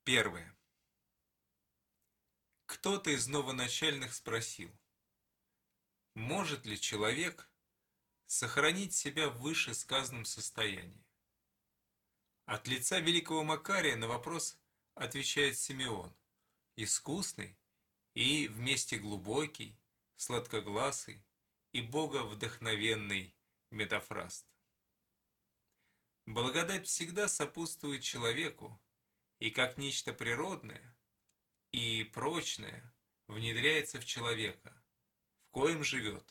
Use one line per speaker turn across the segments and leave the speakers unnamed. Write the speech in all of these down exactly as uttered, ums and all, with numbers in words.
Первое. Кто-то из новоначальных спросил, может ли человек сохранить себя в вышесказанном состоянии? От лица великого Макария на вопрос отвечает Симеон, искусный и вместе глубокий, сладкогласый и боговдохновенный метафраст. Благодать всегда сопутствует человеку, и как нечто природное и прочное внедряется в человека, в коем живет.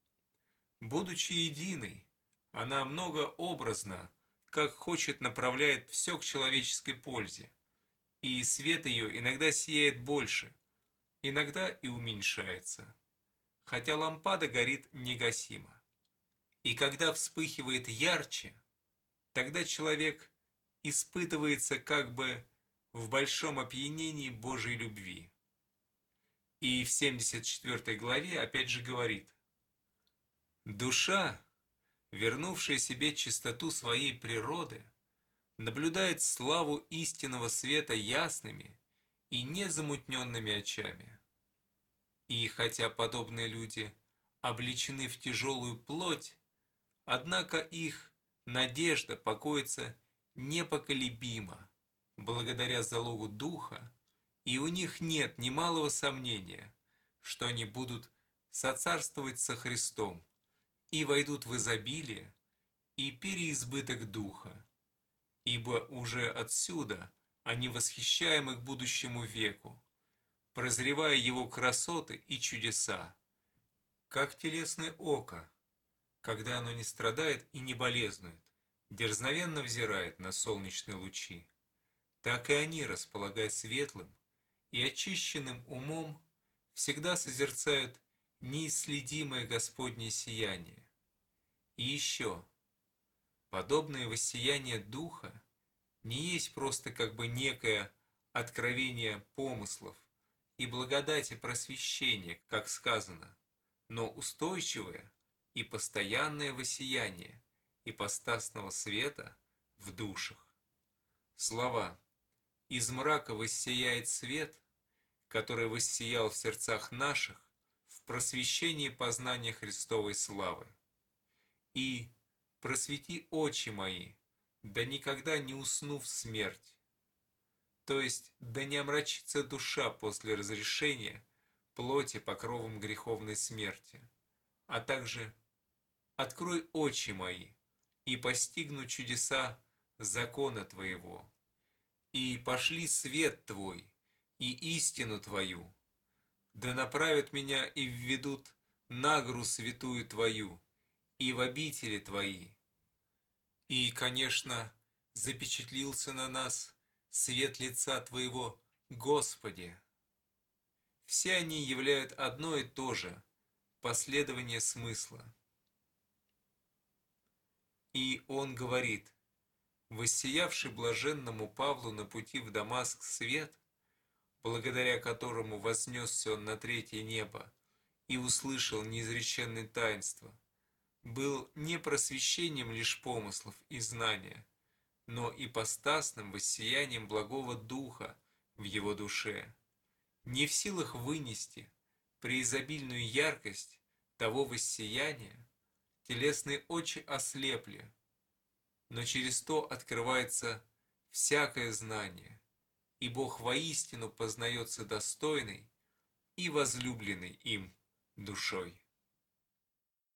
Будучи единой, она многообразно, как хочет, направляет все к человеческой пользе, и свет ее иногда сияет больше, иногда и уменьшается, хотя лампада горит негасимо. И когда вспыхивает ярче, тогда человек испытывается как бы в большом опьянении Божьей любви. И в семьдесят четвёртой главе опять же говорит: «Душа, вернувшая себе чистоту своей природы, наблюдает славу истинного света ясными и незамутненными очами. И хотя подобные люди облечены в тяжелую плоть, однако их надежда покоится непоколебимо, благодаря залогу Духа, и у них нет ни малого сомнения, что они будут соцарствовать со Христом и войдут в изобилие и переизбыток Духа, ибо уже отсюда они восхищаемы к будущему веку, прозревая Его красоты и чудеса, как телесное око, когда оно не страдает и не болезнует, дерзновенно взирает на солнечные лучи, так и они, располагая светлым и очищенным умом, всегда созерцают неисследимое Господнее сияние. И еще, подобное воссияние Духа не есть просто как бы некое откровение помыслов и благодати просвещения, как сказано, но устойчивое и постоянное воссияние ипостасного света в душах. Слова «из мрака воссияет свет», который воссиял в сердцах наших в просвещении познания Христовой славы. И «просвети очи мои, да никогда не усну в смерть», то есть да не омрачится душа после разрешения плоти покровом греховной смерти, а также «открой очи мои и постигну чудеса закона Твоего, и пошли свет Твой и истину Твою, да направят меня и введут на гору святую Твою и в обители Твои». И, конечно, запечатлился на нас свет лица Твоего, Господи. Все они являют одно и то же последование смысла. И он говорит: воссиявший блаженному Павлу на пути в Дамаск свет, благодаря которому вознесся он на третье небо и услышал неизреченные таинства, был не просвещением лишь помыслов и знания, но ипостасным воссиянием благого Духа в его душе, не в силах вынести преизобильную яркость того воссияния, телесные очи ослепли, но через то открывается всякое знание, и Бог воистину познается достойной и возлюбленной им душой.